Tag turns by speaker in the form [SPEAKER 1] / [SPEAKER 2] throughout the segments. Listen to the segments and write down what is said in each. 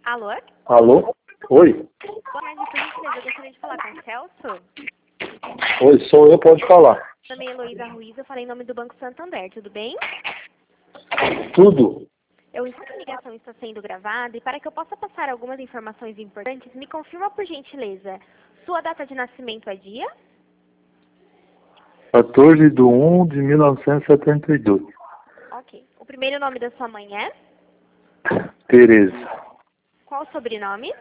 [SPEAKER 1] Alô?
[SPEAKER 2] Alô? Oi?
[SPEAKER 1] Boa tarde, por gentileza, eu gostaria de falar com o Celso.
[SPEAKER 2] Oi, sou eu, pode falar.
[SPEAKER 1] Meu nome é Heloísa Ruiz, eu falei em nome do Banco Santander, tudo bem?
[SPEAKER 2] Tudo?
[SPEAKER 1] Essa ligação está sendo gravada e para que eu possa passar algumas informações importantes, me confirma por gentileza, sua data de nascimento é dia?
[SPEAKER 2] 14/1/1972.
[SPEAKER 1] Ok. O primeiro nome da sua mãe é?
[SPEAKER 2] Tereza.
[SPEAKER 1] Qual o sobrenome?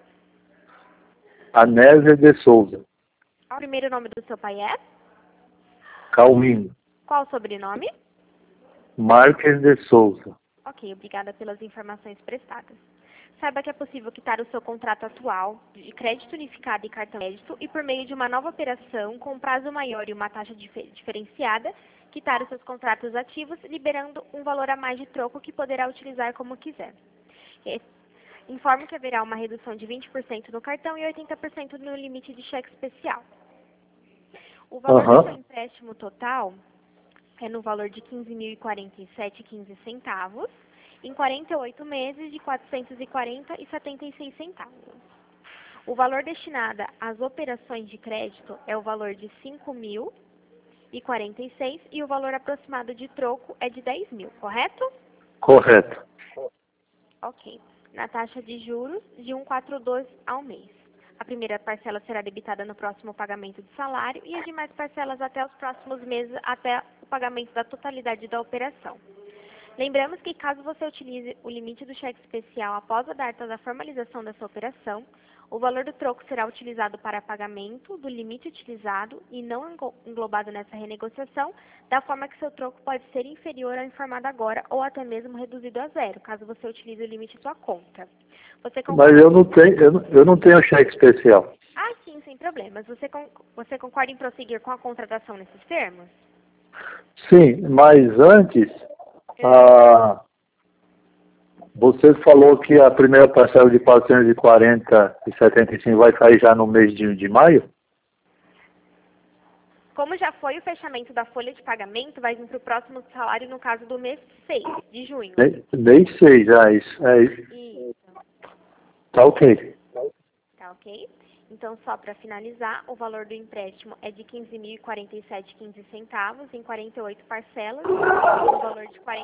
[SPEAKER 2] Anésia de Souza.
[SPEAKER 1] O primeiro nome do seu pai é?
[SPEAKER 2] Calminho.
[SPEAKER 1] Qual o sobrenome?
[SPEAKER 2] Marques de Souza.
[SPEAKER 1] Ok, obrigada pelas informações prestadas. Saiba que é possível quitar o seu contrato atual de crédito unificado e cartão de crédito e por meio de uma nova operação com prazo maior e uma taxa diferenciada, quitar os seus contratos ativos, liberando um valor a mais de troco que poderá utilizar como quiser. Informo que haverá uma redução de 20% no cartão e 80% no limite de cheque especial. O valor do seu empréstimo total é no valor de R$ 15.047,15, em 48 meses de R$ 440,76. O valor destinado às operações de crédito é o valor de R$ 5.046 e o valor aproximado de troco é de R$ 10.000, correto?
[SPEAKER 2] Correto.
[SPEAKER 1] Ok. Na taxa de juros de 1,42 ao mês. A primeira parcela será debitada no próximo pagamento do salário e as demais parcelas até os próximos meses, até o pagamento da totalidade da operação. Lembramos que caso você utilize o limite do cheque especial após a data da formalização dessa operação, o valor do troco será utilizado para pagamento do limite utilizado e não englobado nessa renegociação, da forma que seu troco pode ser inferior ao informado agora ou até mesmo reduzido a zero, caso você utilize o limite de sua conta.
[SPEAKER 2] Mas eu não tenho cheque especial.
[SPEAKER 1] Ah, sim, sem problemas. Você concorda em prosseguir com a contratação nesses termos?
[SPEAKER 2] Sim, mas antes, você falou que a primeira parcela de 440,75 vai sair já no mês de maio?
[SPEAKER 1] Como já foi o fechamento da folha de pagamento, vai vir para o próximo salário no caso do mês 6 de junho.
[SPEAKER 2] Mês 6, isso.
[SPEAKER 1] Isso.
[SPEAKER 2] Tá ok.
[SPEAKER 1] Tá ok? Então, só para finalizar, o valor do empréstimo é de R$ 15.047,15 em 48 parcelas, no valor de R$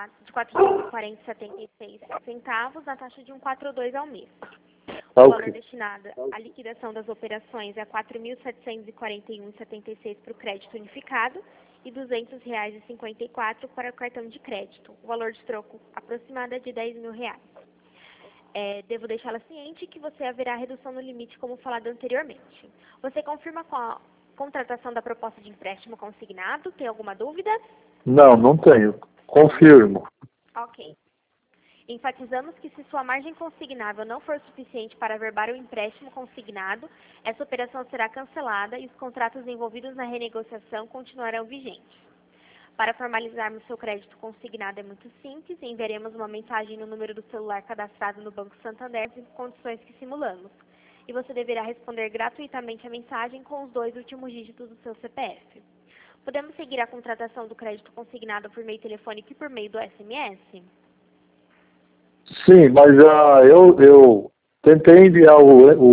[SPEAKER 1] 440,76 na taxa de 1,42 ao mês. O valor destinado à liquidação das operações é R$ 4.741,76 para o crédito unificado e R$ 200,54 para o cartão de crédito. O valor de troco aproximado é de R$ 10.000. Devo deixá-la ciente que você haverá redução no limite, como falado anteriormente. Você confirma com a contratação da proposta de empréstimo consignado? Tem alguma dúvida?
[SPEAKER 2] Não tenho. Confirmo.
[SPEAKER 1] Ok. Enfatizamos que se sua margem consignável não for suficiente para averbar o empréstimo consignado, essa operação será cancelada e os contratos envolvidos na renegociação continuarão vigentes. Para formalizarmos seu crédito consignado é muito simples, enviaremos uma mensagem no número do celular cadastrado no Banco Santander em condições que simulamos. E você deverá responder gratuitamente a mensagem com os 2 últimos dígitos do seu CPF. Podemos seguir a contratação do crédito consignado por meio telefônico e por meio do SMS?
[SPEAKER 2] Sim, mas eu tentei enviar o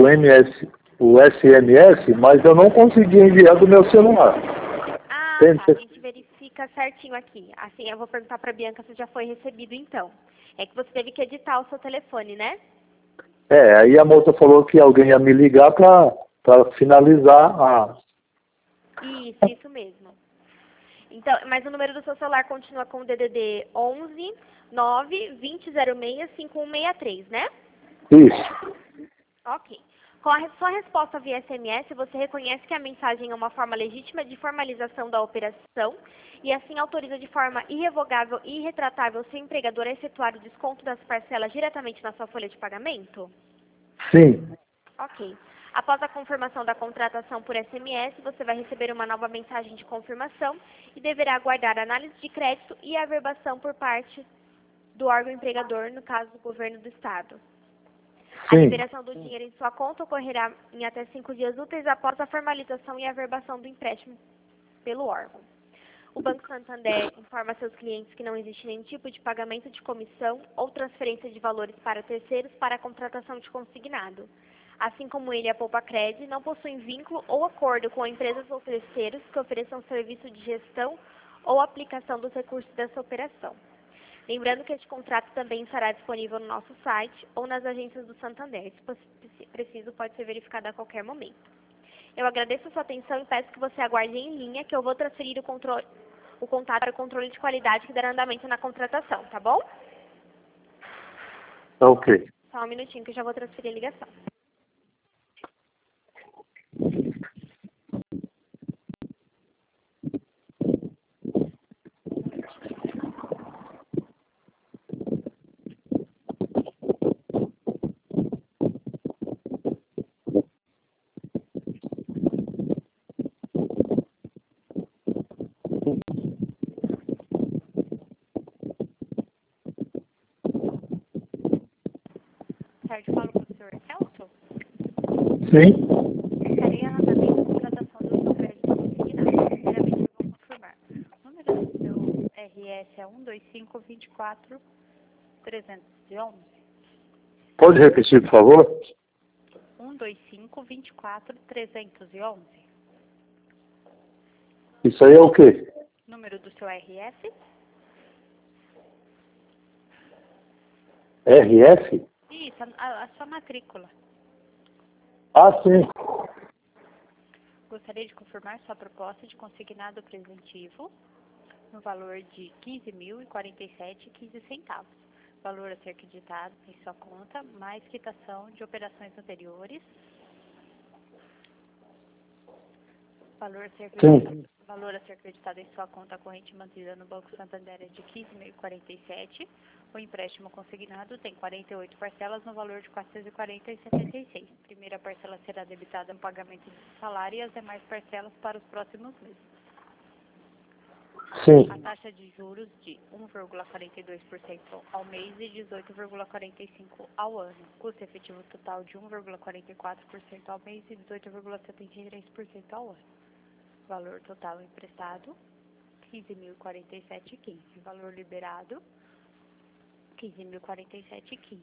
[SPEAKER 2] SMS, mas eu não consegui enviar do meu celular.
[SPEAKER 1] Ah, tá. A gente verifica certinho aqui. Assim, eu vou perguntar para a Bianca se já foi recebido, então. É que você teve que editar o seu telefone, né?
[SPEAKER 2] Aí a moça falou que alguém ia me ligar para finalizar a...
[SPEAKER 1] Isso mesmo. Então, mas o número do seu celular continua com o DDD 11 9 2006 5163, né?
[SPEAKER 2] Isso.
[SPEAKER 1] Ok. Com a sua resposta via SMS, você reconhece que a mensagem é uma forma legítima de formalização da operação e assim autoriza de forma irrevogável e irretratável seu empregador a efetuar o desconto das parcelas diretamente na sua folha de pagamento?
[SPEAKER 2] Sim.
[SPEAKER 1] Ok. Após a confirmação da contratação por SMS, você vai receber uma nova mensagem de confirmação e deverá aguardar a análise de crédito e a averbação por parte do órgão empregador, no caso do governo do estado. A liberação do dinheiro em sua conta ocorrerá em até 5 dias úteis após a formalização e averbação do empréstimo pelo órgão. O Banco Santander informa a seus clientes que não existe nenhum tipo de pagamento de comissão ou transferência de valores para terceiros para a contratação de consignado. Assim como ele e a Poupacred não possuem vínculo ou acordo com empresas ou terceiros que ofereçam serviço de gestão ou aplicação dos recursos dessa operação. Lembrando que este contrato também estará disponível no nosso site ou nas agências do Santander. Se preciso, pode ser verificado a qualquer momento. Eu agradeço a sua atenção e peço que você aguarde em linha, que eu vou transferir o contato para o controle de qualidade que dará andamento na contratação, tá bom?
[SPEAKER 2] Ok.
[SPEAKER 1] Só um minutinho que eu já vou transferir a ligação. Certo, falo com o senhor Celso.
[SPEAKER 2] Sim.
[SPEAKER 1] Estaria andamento a contratação do seu crédito consignado. Primeiramente, eu vou confirmar. O número do seu RS é 12524-311.
[SPEAKER 2] Pode repetir, por favor?
[SPEAKER 1] 12524-311.
[SPEAKER 2] Isso aí é o quê?
[SPEAKER 1] Número do seu RS?
[SPEAKER 2] RF?
[SPEAKER 1] Isso, a sua matrícula.
[SPEAKER 2] Ah, sim.
[SPEAKER 1] Gostaria de confirmar sua proposta de consignado preventivo no valor de R$ 15.047,15. Valor a ser acreditado em sua conta, mais quitação de operações anteriores. Valor a ser acreditado em sua conta corrente mantida no Banco Santander é de R$ 15.047. O empréstimo consignado tem 48 parcelas no valor de R$ 440,76. A primeira parcela será debitada no pagamento do salário e as demais parcelas para os próximos meses.
[SPEAKER 2] Sim.
[SPEAKER 1] A taxa de juros de 1,42% ao mês e 18,45% ao ano. Custo efetivo total de 1,44% ao mês e 18,73% ao ano. Valor total emprestado, R$ 15.047,15. Valor liberado, R$ 15.047,15.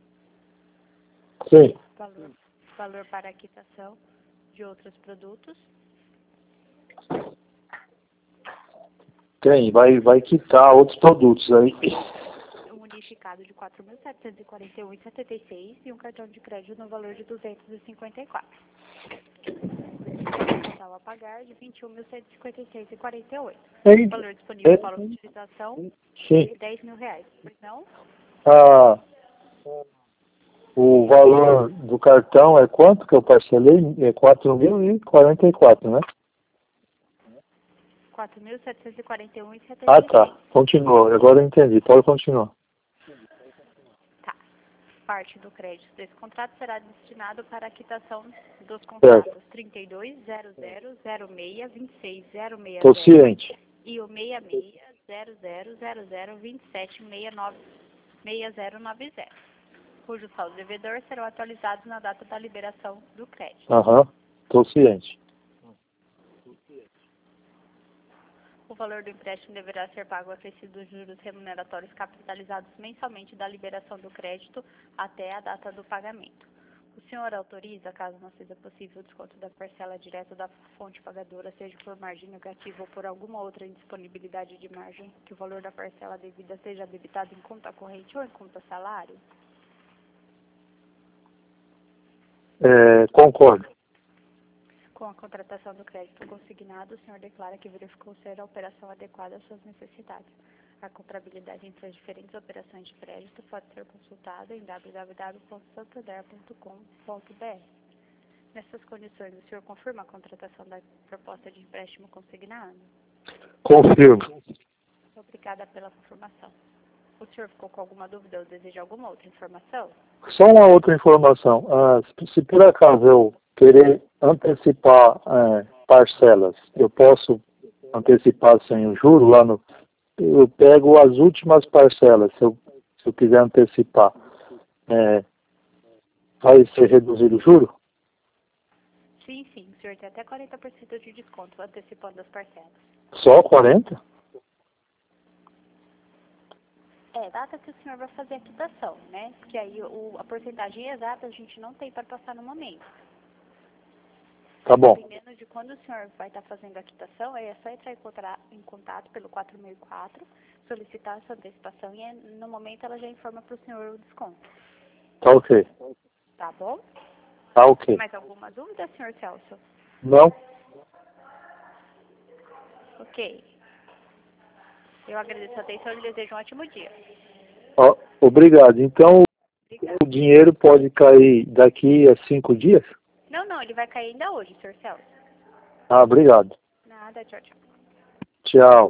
[SPEAKER 2] Sim.
[SPEAKER 1] Valor para a quitação de outros produtos,
[SPEAKER 2] Tem, vai quitar outros produtos aí.
[SPEAKER 1] um unificado de R$ 4.741,76 e um cartão de crédito no valor de R$ 254. Total a pagar de R$ 21.156,48.
[SPEAKER 2] Tem.
[SPEAKER 1] Valor disponível para utilização
[SPEAKER 2] Sim.
[SPEAKER 1] de R$ 10.000. Pois não?
[SPEAKER 2] Ah, o valor do cartão é quanto que eu parcelei? É 4.044, né?
[SPEAKER 1] R$ 4.741,76.
[SPEAKER 2] Ah, tá. Continua. Agora eu entendi. Pode continuar.
[SPEAKER 1] Tá. Parte do crédito desse contrato será destinado para a quitação dos contratos 32.0006.26.06.060
[SPEAKER 2] Estou ciente.
[SPEAKER 1] e o 66.00.00.27.6090, cujo saldo devedor serão atualizados na data da liberação do crédito.
[SPEAKER 2] Aham. Estou ciente.
[SPEAKER 1] O valor do empréstimo deverá ser pago acrescido dos juros remuneratórios capitalizados mensalmente da liberação do crédito até a data do pagamento. O senhor autoriza, caso não seja possível o desconto da parcela direta da fonte pagadora, seja por margem negativa ou por alguma outra indisponibilidade de margem, que o valor da parcela devida seja debitado em conta corrente ou em conta salário?
[SPEAKER 2] Concordo.
[SPEAKER 1] Com a contratação do crédito consignado, o senhor declara que verificou ser a operação adequada às suas necessidades. A comparabilidade entre as diferentes operações de crédito pode ser consultada em www.santander.com.br. Nessas condições, o senhor confirma a contratação da proposta de empréstimo consignado?
[SPEAKER 2] Confirmo.
[SPEAKER 1] Obrigada pela confirmação. O senhor ficou com alguma dúvida ou deseja alguma outra informação?
[SPEAKER 2] Só uma outra informação. Se por acaso eu querer antecipar parcelas, eu posso antecipar sem o juro lá no... Eu pego as últimas parcelas, se eu quiser antecipar. Vai ser reduzido o juro?
[SPEAKER 1] Sim, sim. O
[SPEAKER 3] senhor tem até 40% de desconto antecipando as parcelas.
[SPEAKER 2] Só 40?
[SPEAKER 3] É, data que o senhor vai fazer a quitação, né? Porque aí a porcentagem exata a gente não tem para passar no momento.
[SPEAKER 2] Tá bom.
[SPEAKER 3] Dependendo de quando o senhor vai estar fazendo a quitação, aí é só entrar em contato pelo 4004, solicitar essa antecipação e no momento ela já informa para o senhor o desconto.
[SPEAKER 2] Tá ok.
[SPEAKER 3] Tá bom?
[SPEAKER 2] Tá ok.
[SPEAKER 3] Mais alguma dúvida, senhor Celso?
[SPEAKER 2] Não?
[SPEAKER 3] Ok. Eu agradeço a atenção e desejo um ótimo dia.
[SPEAKER 2] Ó, obrigado. Então,
[SPEAKER 3] Obrigada.
[SPEAKER 2] o dinheiro pode cair daqui a 5 dias?
[SPEAKER 3] Não, ele vai cair ainda hoje, senhor Celso.
[SPEAKER 2] Ah, obrigado.
[SPEAKER 3] Nada, tchau, tchau.
[SPEAKER 2] Tchau.